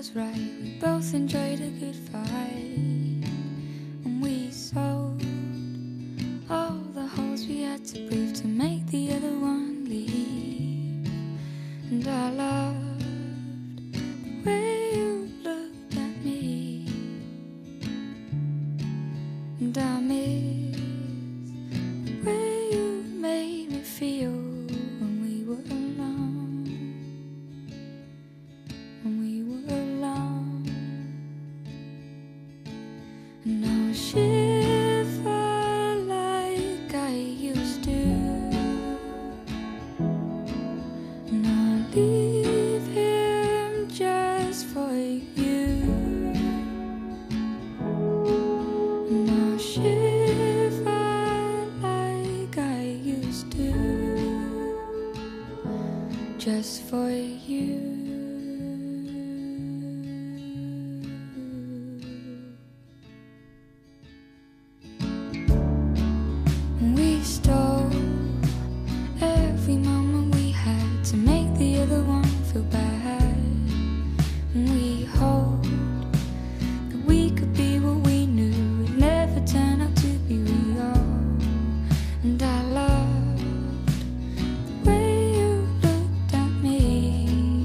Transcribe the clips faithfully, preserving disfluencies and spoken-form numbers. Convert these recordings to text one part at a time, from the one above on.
was right. We both enjoyed a good fight, and we sold all the holes we had to prove to make the other one leave. And I loved the way you looked at me, and I miss the way you made me feel when we were alone, when we were alone. And I'll shiver like I used to, and I'll leave him just for you, and I'll shiver like I used to, just for you. We stole every moment we had to make the other one feel bad. And we hoped that we could be what we knew would never turn out to be real. And I loved the way you looked at me,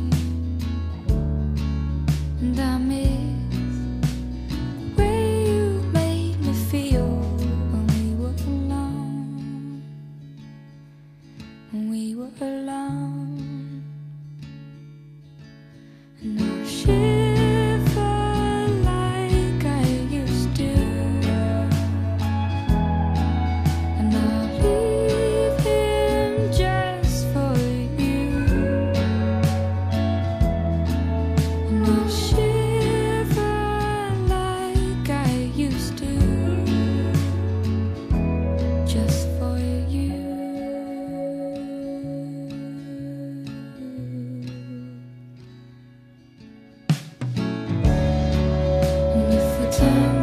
and I miss the way you made me feel when we were alone, when we were alone. And I'll shiver like I used to, and I'll leave him just for you, and I'll shiver like I used to, just for you. And if we turn